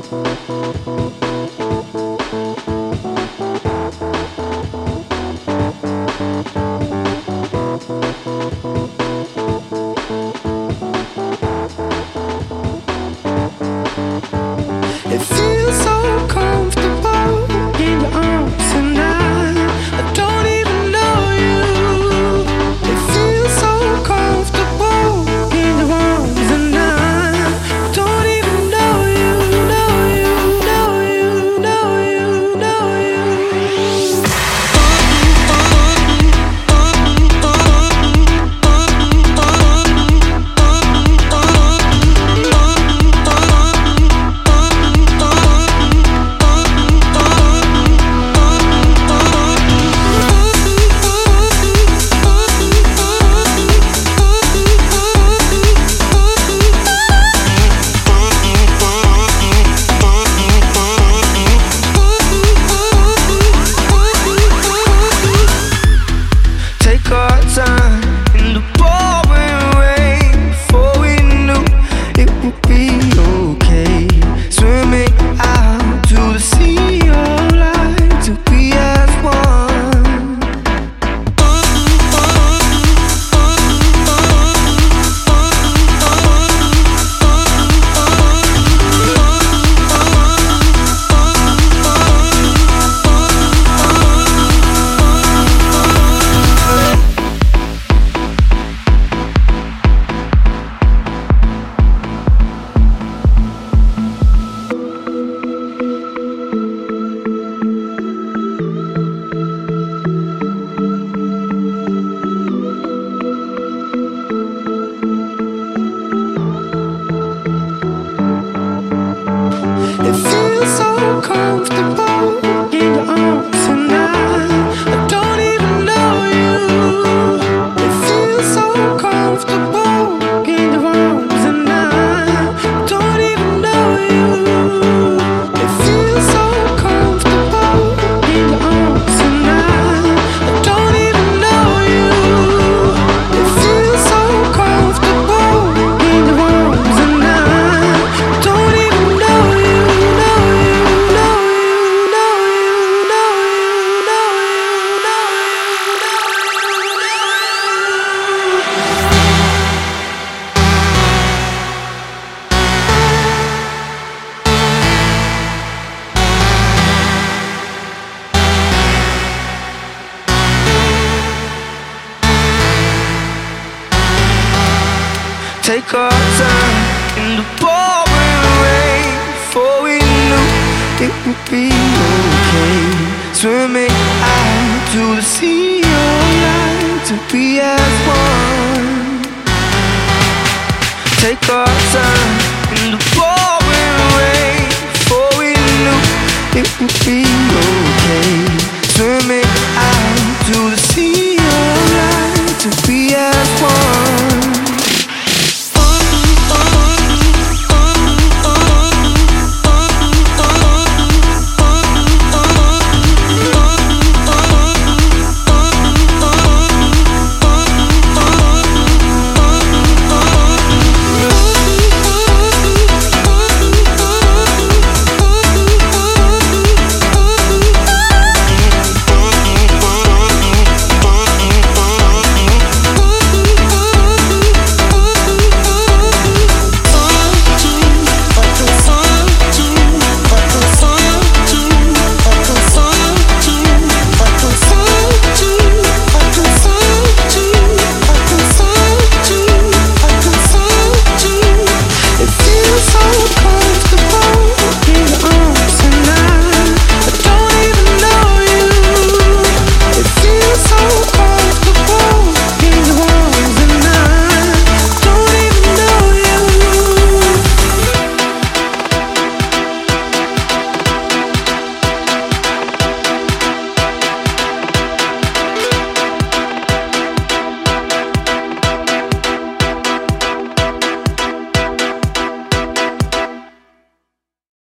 It feels so comfortable in your arms tonight. I don't even know you. It feels so comfortable in your arms tonight. I don't even know you, know you, know you, know you, know you. Take our time in the pouring rain. Before we knew it would be okay. Swimming out to the sea of light to be as one. It feels so comfortable in your arms tonight. I don't even know you. It feels so comfortable in your arms tonight. I don't even know you. It feels so comfortable in your arms tonight. I don't even know you. It feels so comfortable in your arms tonight. I don't even know you. Take our time in the pouring rain. Before we knew it would be okay. Swimming out to the sea of light to be as one. Take our time in the pouring rain. Before we knew it would be